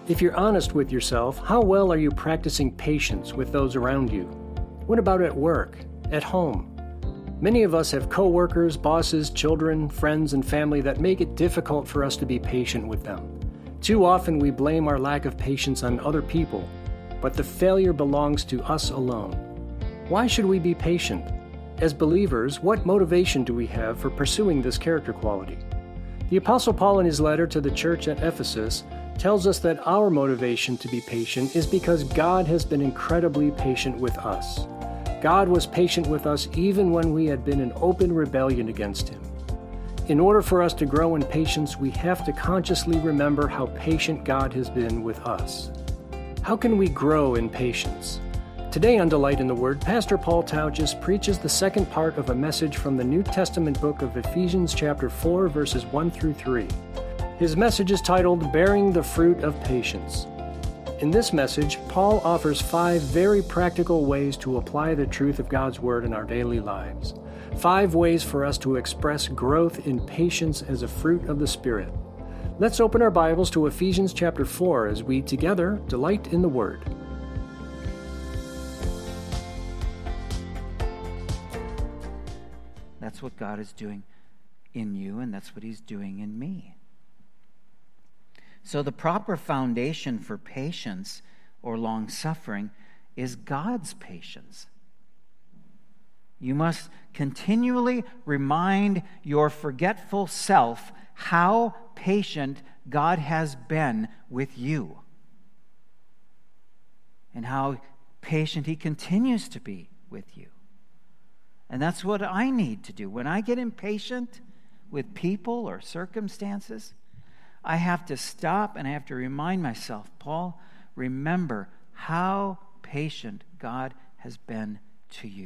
If you're honest with yourself, how well are you practicing patience with those around you? What about at work, at home? Many of us have coworkers, bosses, children, friends, and family that make it difficult for us to be patient with them. Too often we blame our lack of patience on other people, but the failure belongs to us alone. Why should we be patient? As believers, what motivation do we have for pursuing this character quality? The Apostle Paul, in his letter to the church at Ephesus, tells us that our motivation to be patient is because God has been incredibly patient with us. God was patient with us even when we had been in open rebellion against Him. In order for us to grow in patience, we have to consciously remember how patient God has been with us. How can we grow in patience? Today on Delight in the Word, Pastor Paul Tautges preaches the second part of a message from the New Testament book of Ephesians chapter 4, verses 1 through 3. His message is titled, Bearing the Fruit of Patience. In this message, Paul offers 5 very practical ways to apply the truth of God's Word in our daily lives. 5 ways for us to express growth in patience as a fruit of the Spirit. Let's open our Bibles to Ephesians chapter 4 as we together delight in the Word. That's what God is doing in you, and that's what He's doing in me. So the proper foundation for patience or long-suffering is God's patience. You must continually remind your forgetful self how patient God has been with you and how patient He continues to be with you. And that's what I need to do. When I get impatient with people or circumstances, I have to stop and I have to remind myself, Paul, remember how patient God has been to you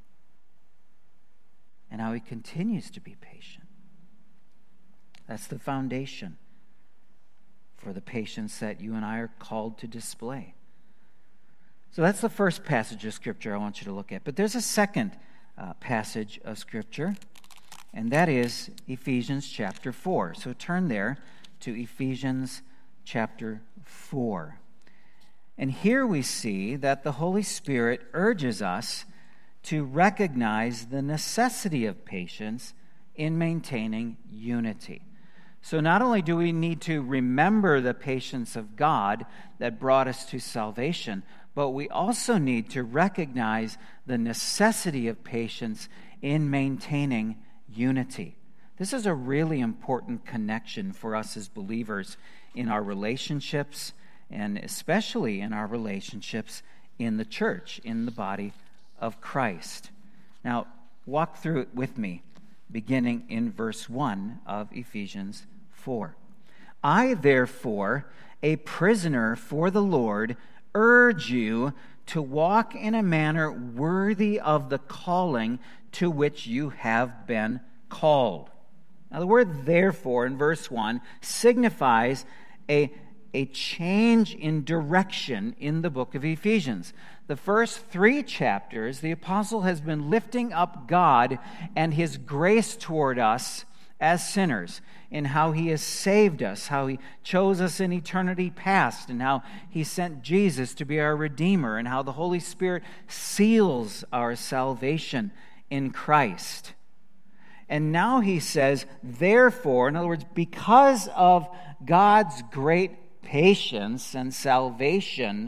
and how He continues to be patient. That's the foundation for the patience that you and I are called to display. So that's the first passage of Scripture I want you to look at. But there's a second passage of Scripture, and that is Ephesians chapter 4. So turn there to Ephesians chapter 4. And here we see that the Holy Spirit urges us to recognize the necessity of patience in maintaining unity. So not only do we need to remember the patience of God that brought us to salvation, but we also need to recognize the necessity of patience in maintaining unity. This is a really important connection for us as believers in our relationships, and especially in our relationships in the church, in the body of Christ. Now, walk through it with me, beginning in verse 1 of Ephesians 4. I, therefore, a prisoner for the Lord, urge you to walk in a manner worthy of the calling to which you have been called. Now, the word therefore in verse 1 signifies a change in direction in the book of Ephesians. The first 3 chapters, the apostle has been lifting up God and His grace toward us as sinners, in how He has saved us, how He chose us in eternity past, and how He sent Jesus to be our Redeemer, and how the Holy Spirit seals our salvation in Christ. And now he says, therefore, in other words, because of God's great patience and salvation,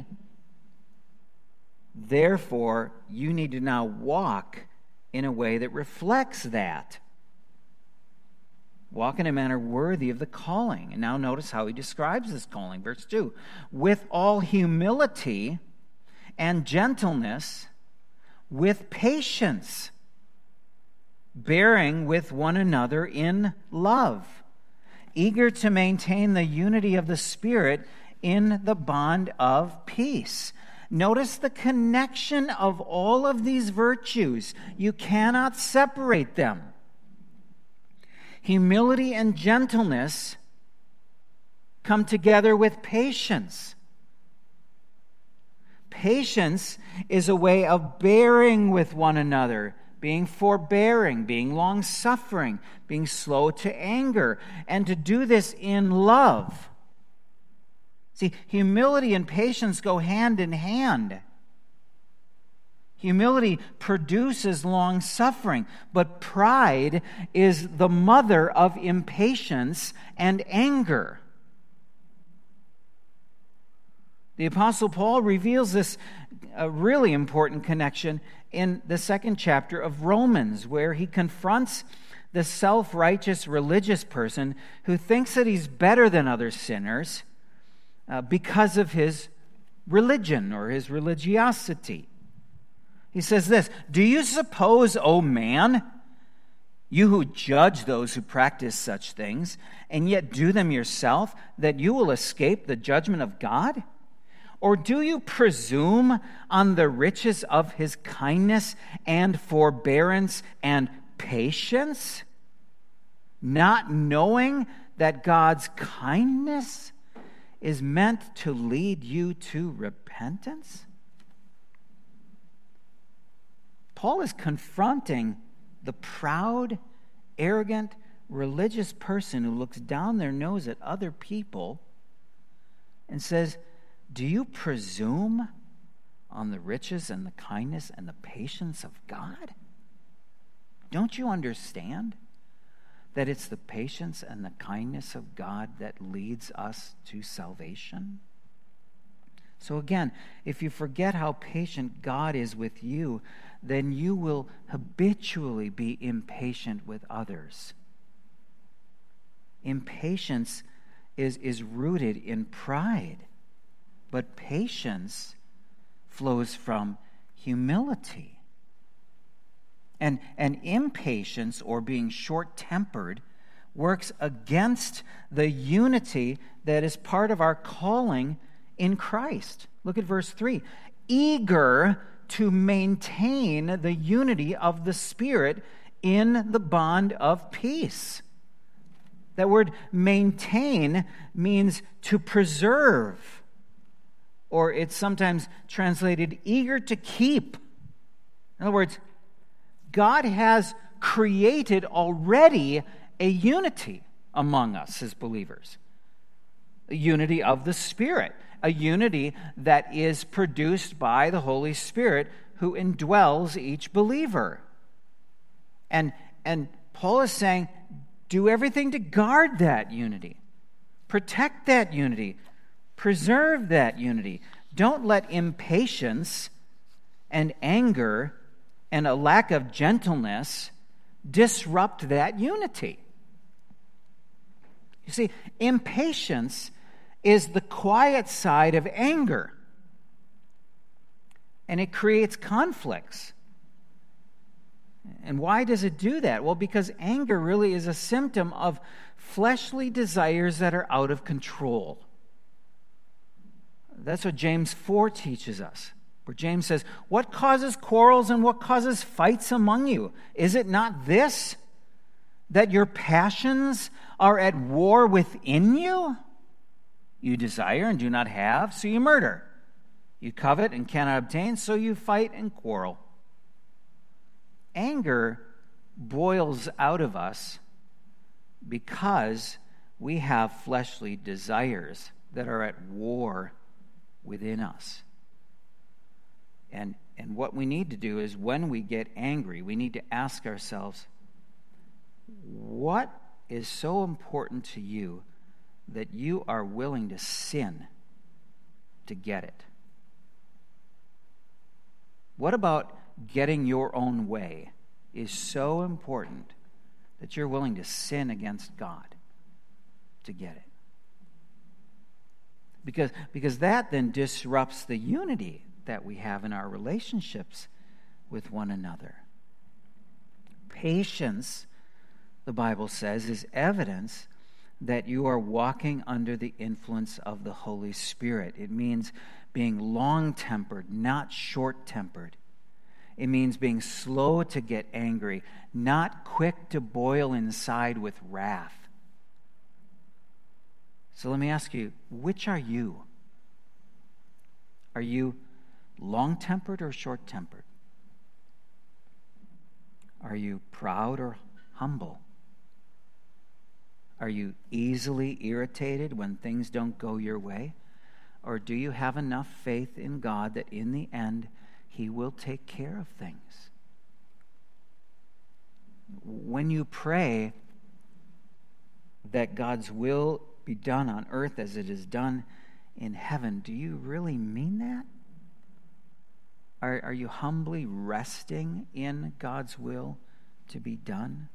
therefore, you need to now walk in a way that reflects that. Walk in a manner worthy of the calling. And now notice how he describes this calling. Verse 2, with all humility and gentleness, with patience, bearing with one another in love, eager to maintain the unity of the Spirit in the bond of peace. Notice the connection of all of these virtues. You cannot separate them. Humility and gentleness come together with patience. Patience is a way of bearing with one another, being forbearing, being long-suffering, being slow to anger, and to do this in love. See, humility and patience go hand in hand. Humility produces long suffering, but pride is the mother of impatience and anger. The Apostle Paul reveals this really important connection in the 2nd chapter of Romans, where he confronts the self-righteous religious person who thinks that he's better than other sinners because of his religion or his religiosity. He says this, "Do you suppose, O man, you who judge those who practice such things, and yet do them yourself, that you will escape the judgment of God? Or do you presume on the riches of his kindness and forbearance and patience, not knowing that God's kindness is meant to lead you to repentance?" Paul is confronting the proud, arrogant, religious person who looks down their nose at other people and says, "Do you presume on the riches and the kindness and the patience of God? Don't you understand that it's the patience and the kindness of God that leads us to salvation?" So again, if you forget how patient God is with you, then you will habitually be impatient with others. Impatience is rooted in pride, but patience flows from humility. And impatience, or being short-tempered, works against the unity that is part of our calling in Christ. Look at verse 3. "Eager to maintain the unity of the Spirit in the bond of peace." That word maintain means to preserve, or it's sometimes translated eager to keep. In other words, God has created already a unity among us as believers, a unity of the Spirit, a unity that is produced by the Holy Spirit who indwells each believer. And Paul is saying, do everything to guard that unity, protect that unity, preserve that unity. Don't let impatience and anger and a lack of gentleness disrupt that unity. You see, impatience is the quiet side of anger, and it creates conflicts. And why does it do that? Well, because anger really is a symptom of fleshly desires that are out of control. That's what James 4 teaches us, where James says, "What causes quarrels and what causes fights among you? Is it not this, that your passions are at war within you? You desire and do not have, so you murder. You covet and cannot obtain, so you fight and quarrel." Anger boils out of us because we have fleshly desires that are at war within us. And what we need to do is, when we get angry, we need to ask ourselves, what is so important to you that you are willing to sin to get it? What about getting your own way is so important that you're willing to sin against God to get it? Because that then disrupts the unity that we have in our relationships with one another. Patience, the Bible says, is evidence that you are walking under the influence of the Holy Spirit. It means being long-tempered, not short-tempered. It means being slow to get angry, not quick to boil inside with wrath. So let me ask you, which are you? Are you long-tempered or short-tempered? Are you proud or humble? Are you easily irritated when things don't go your way? Or do you have enough faith in God that in the end He will take care of things? When you pray that God's will be done on earth as it is done in heaven, do you really mean that? Are you humbly resting in God's will to be done?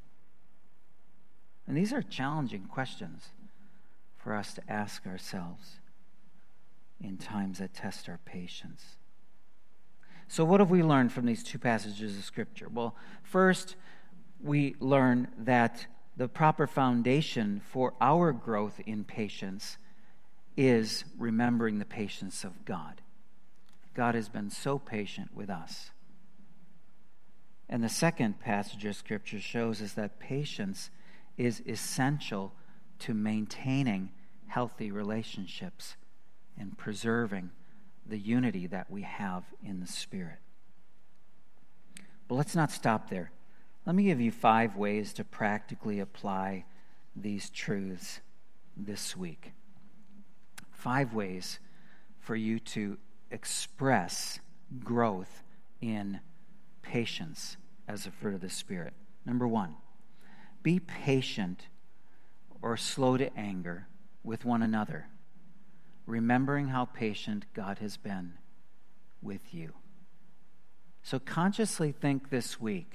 And these are challenging questions for us to ask ourselves in times that test our patience. So what have we learned from these two passages of Scripture? Well, first, we learn that the proper foundation for our growth in patience is remembering the patience of God. God has been so patient with us. And the second passage of Scripture shows us that patience is essential to maintaining healthy relationships and preserving the unity that we have in the Spirit. But let's not stop there. Let me give you 5 ways to practically apply these truths this week. 5 ways for you to express growth in patience as a fruit of the Spirit. Number 1, be patient or slow to anger with one another, remembering how patient God has been with you. So consciously think this week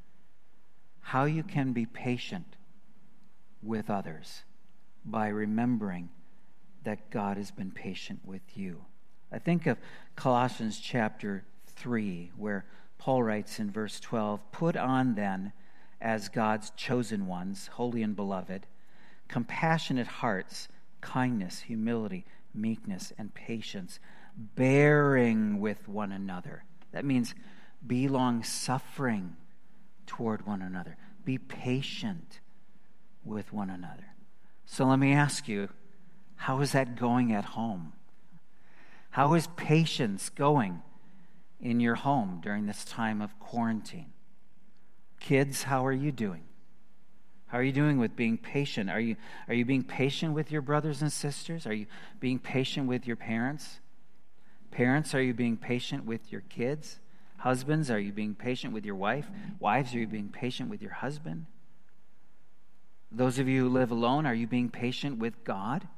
how you can be patient with others by remembering that God has been patient with you. I think of Colossians chapter 3, where Paul writes in verse 12, "Put on then, as God's chosen ones, holy and beloved, compassionate hearts, kindness, humility, meekness, and patience, bearing with one another." That means be long-suffering toward one another. Be patient with one another. So let me ask you, how is that going at home? How is patience going in your home during this time of quarantine? Kids, how are you doing? How are you doing with being patient? Are you being patient with your brothers and sisters? Are you being patient with your parents? Parents, are you being patient with your kids? Husbands, are you being patient with your wife? Wives, are you being patient with your husband? Those of you who live alone, are you being patient with God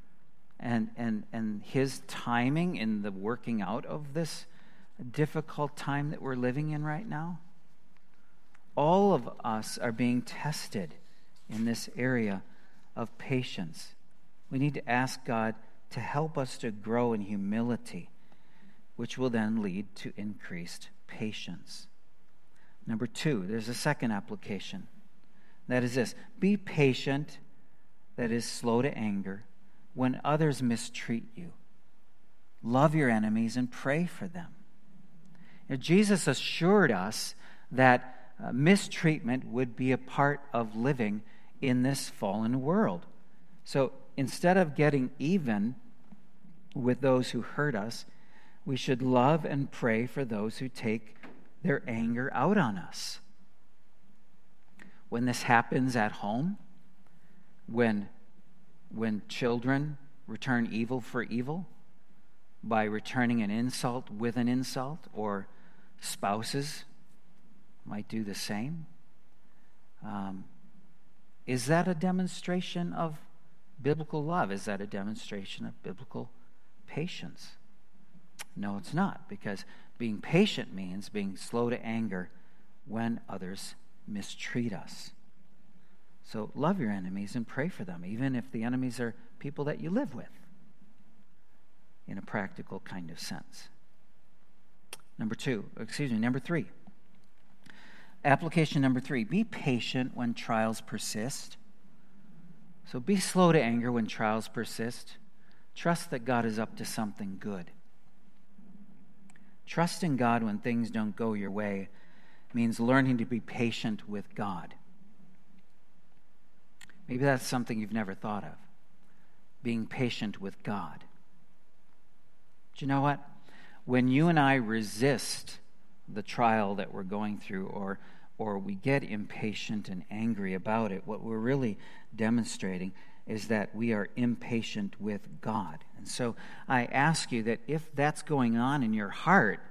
and His timing in the working out of this difficult time that we're living in right now? All of us are being tested in this area of patience. We need to ask God to help us to grow in humility, which will then lead to increased patience. Number 2, there's a second application. That is this: be patient, that is slow to anger, when others mistreat you. Love your enemies and pray for them. Now, Jesus assured us that mistreatment would be a part of living in this fallen world. So instead of getting even with those who hurt us, we should love and pray for those who take their anger out on us. When this happens at home, when children return evil for evil by returning an insult with an insult, or spouses might do the same, is that a demonstration of biblical love? Is that a demonstration of biblical patience? No, it's not, because being patient means being slow to anger when others mistreat us. So love your enemies and pray for them, even if the enemies are people that you live with, in a practical kind of sense. Number 3. Application number 3, be patient when trials persist. So be slow to anger when trials persist. Trust that God is up to something good. Trusting God when things don't go your way means learning to be patient with God. Maybe that's something you've never thought of, being patient with God. But you know what? When you and I resist the trial that we're going through, or we get impatient and angry about it, what we're really demonstrating is that we are impatient with God. And so I ask you that if that's going on in your heart,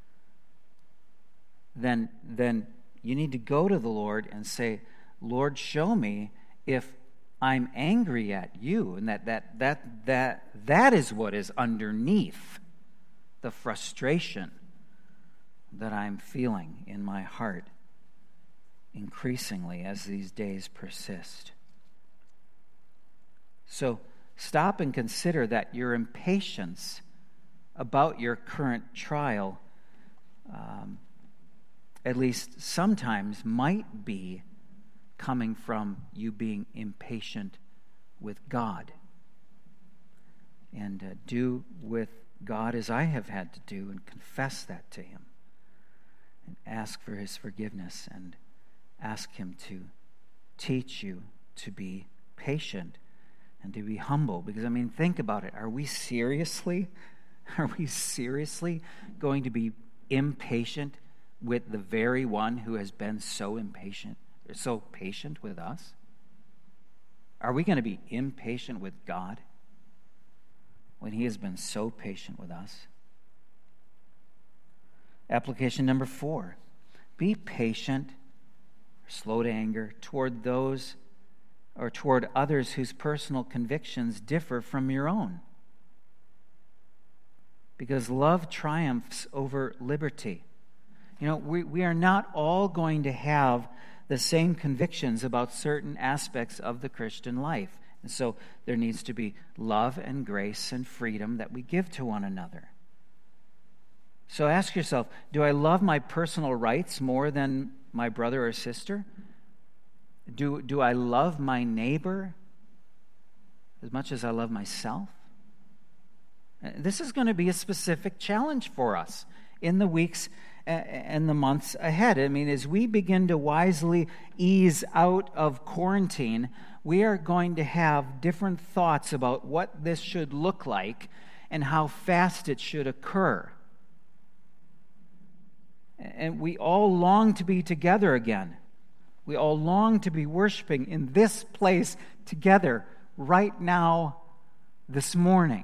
then you need to go to the Lord and say, Lord, show me if I'm angry at you, and that is what is underneath the frustration that I'm feeling in my heart increasingly as these days persist. So stop and consider that your impatience about your current trial, at least sometimes, might be coming from you being impatient with God. And do with God as I have had to do, and confess that to Him, and ask for His forgiveness, and ask Him to teach you to be patient and to be humble. Because, think about it. Are we seriously going to be impatient with the very one who has been so patient with us? Are we going to be impatient with God when He has been so patient with us? Application number 4. Be patient, slow to anger, toward those or toward others whose personal convictions differ from your own. Because love triumphs over liberty. We are not all going to have the same convictions about certain aspects of the Christian life. And so there needs to be love and grace and freedom that we give to one another. So ask yourself, do I love my personal rights more than my brother or sister? Do I love my neighbor as much as I love myself? This is going to be a specific challenge for us in the weeks and the months ahead. As we begin to wisely ease out of quarantine, we are going to have different thoughts about what this should look like and how fast it should occur. And we all long to be together again. We all long to be worshiping in this place together right now, this morning.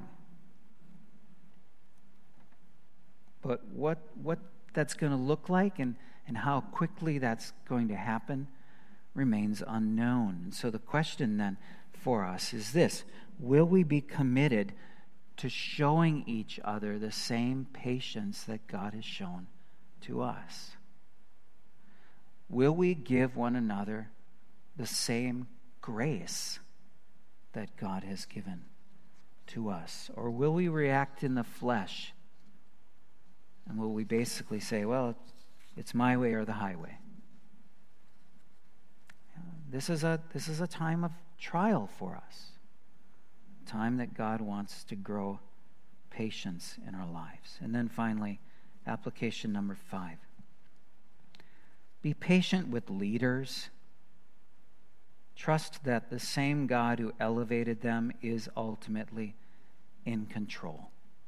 But what that's going to look like and how quickly that's going to happen remains unknown. And so the question then for us is this: will we be committed to showing each other the same patience that God has shown to us? Will we give one another the same grace that God has given to us? Or will we react in the flesh? And will we basically say, well, it's my way or the highway? This is a time of trial for us. A time that God wants to grow patience in our lives. And then finally, application number 5. Be patient with leaders. Trust that the same God who elevated them is ultimately in control.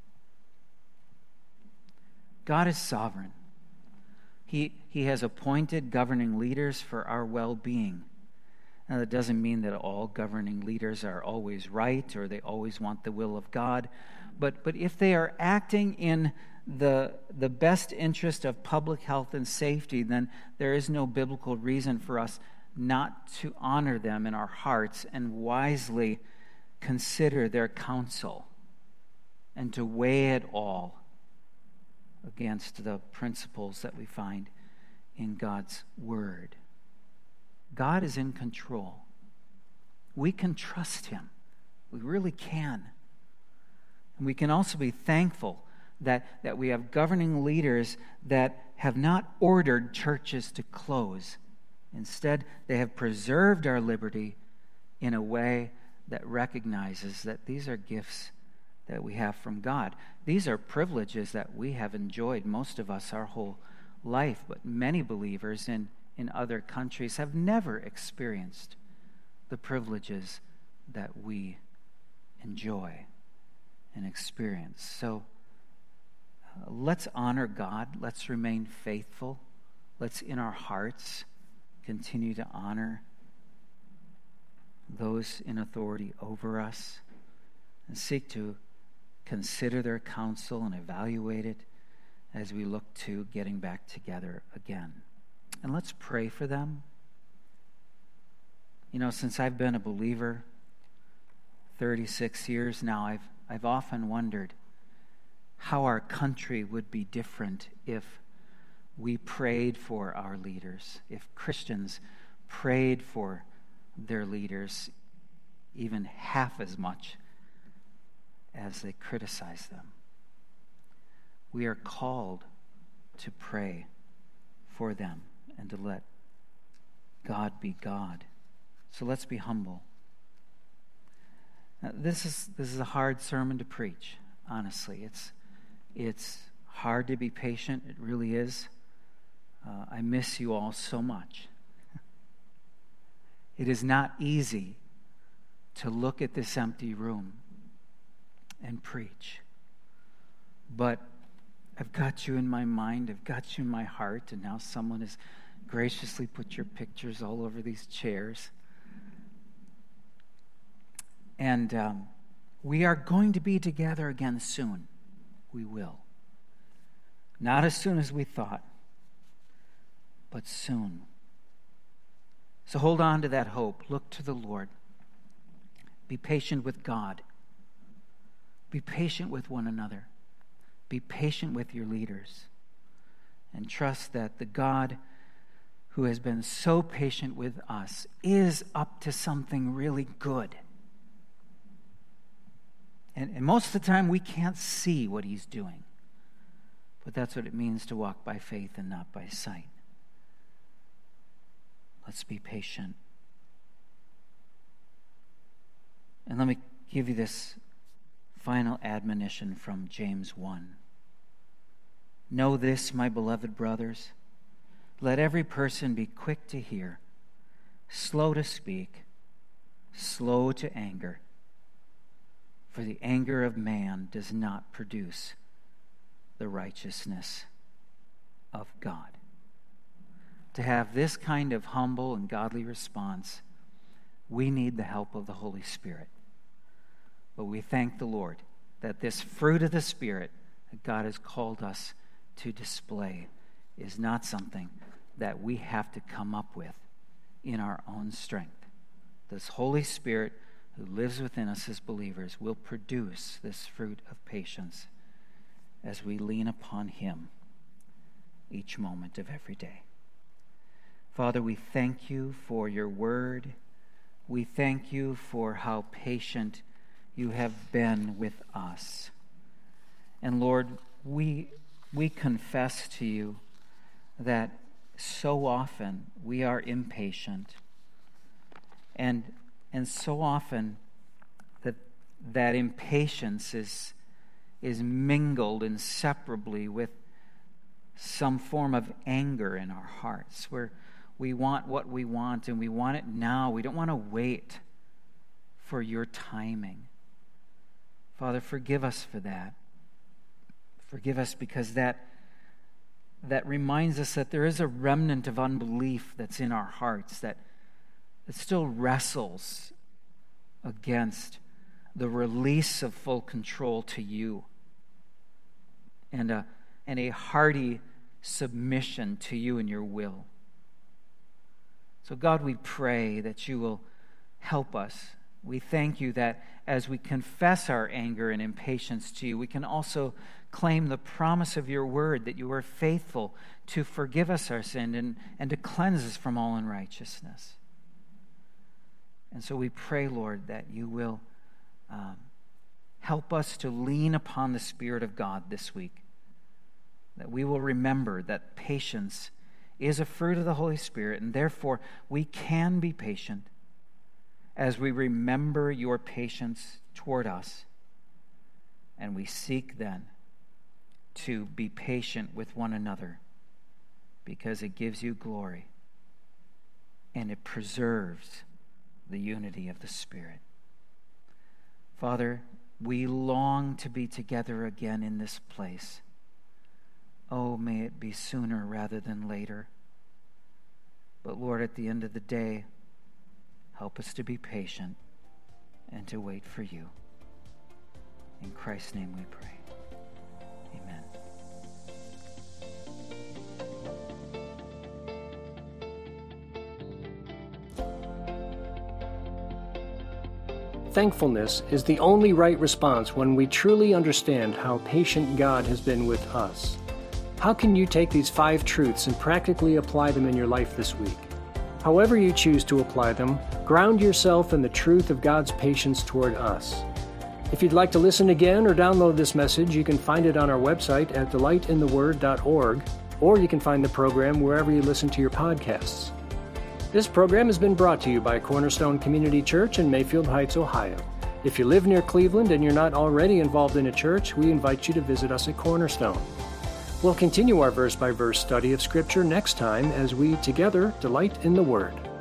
God is sovereign. He has appointed governing leaders for our well-being. Now, that doesn't mean that all governing leaders are always right or they always want the will of God. But if they are acting in the best interest of public health and safety, then there is no biblical reason for us not to honor them in our hearts and wisely consider their counsel and to weigh it all against the principles that we find in God's Word. God is in control. We can trust Him. We really can. And we can also be thankful that we have governing leaders that have not ordered churches to close. Instead, they have preserved our liberty in a way that recognizes that these are gifts that we have from God. These are privileges that we have enjoyed, most of us, our whole life, but many believers in other countries have never experienced the privileges that we enjoy and experience. So let's honor God. Let's remain faithful. Let's, in our hearts, continue to honor those in authority over us and seek to consider their counsel and evaluate it as we look to getting back together again. And let's pray for them. You know, since I've been a believer 36 years now, I've often wondered how our country would be different if we prayed for our leaders, if Christians prayed for their leaders even half as much as they criticize them. We are called to pray for them and to let God be God. So let's be humble. Now, this is a hard sermon to preach, honestly. It's hard to be patient. It really is. I miss you all so much. It is not easy to look at this empty room and preach. But I've got you in my mind, I've got you in my heart, and now someone has graciously put your pictures all over these chairs. And we are going to be together again soon. We will. Not as soon as we thought, but soon. So hold on to that hope. Look to the Lord. Be patient with God. Be patient with one another. Be patient with your leaders. And trust that the God who has been so patient with us is up to something really good. And most of the time we can't see what he's doing. But that's what it means to walk by faith and not by sight. Let's be patient. And let me give you this final admonition from James 1. Know this, my beloved brothers. Let every person be quick to hear, slow to speak, slow to anger. For the anger of man does not produce the righteousness of God. To have this kind of humble and godly response, we need the help of the Holy Spirit. But we thank the Lord that this fruit of the Spirit that God has called us to display is not something that we have to come up with in our own strength. This Holy Spirit who lives within us as believers will produce this fruit of patience as we lean upon him each moment of every day. Father, we thank you for your word. We thank you for how patient you have been with us. And Lord, we confess to you that so often we are impatient, and so often that impatience is mingled inseparably with some form of anger in our hearts, where we want what we want and we want it now. We don't want to wait for your timing. Father, forgive us for that. Forgive us because that reminds us that there is a remnant of unbelief that's in our hearts that still wrestles against the release of full control to you and a hearty submission to you and your will. So God, we pray that you will help us. We thank you that as we confess our anger and impatience to you, we can also claim the promise of your word that you are faithful to forgive us our sin and to cleanse us from all unrighteousness. And so we pray, Lord, that you will help us to lean upon the Spirit of God this week, that we will remember that patience is a fruit of the Holy Spirit, and therefore we can be patient as we remember your patience toward us, and we seek then to be patient with one another because it gives you glory and it preserves the unity of the Spirit. Father, we long to be together again in this place. Oh, may it be sooner rather than later. But Lord, at the end of the day, help us to be patient and to wait for you. In Christ's name we pray. Amen. Thankfulness is the only right response when we truly understand how patient God has been with us. How can you take these 5 truths and practically apply them in your life this week? However you choose to apply them, ground yourself in the truth of God's patience toward us. If you'd like to listen again or download this message, you can find it on our website at delightintheword.org, or you can find the program wherever you listen to your podcasts. This program has been brought to you by Cornerstone Community Church in Mayfield Heights, Ohio. If you live near Cleveland and you're not already involved in a church, we invite you to visit us at Cornerstone. We'll continue our verse-by-verse study of Scripture next time as we together delight in the Word.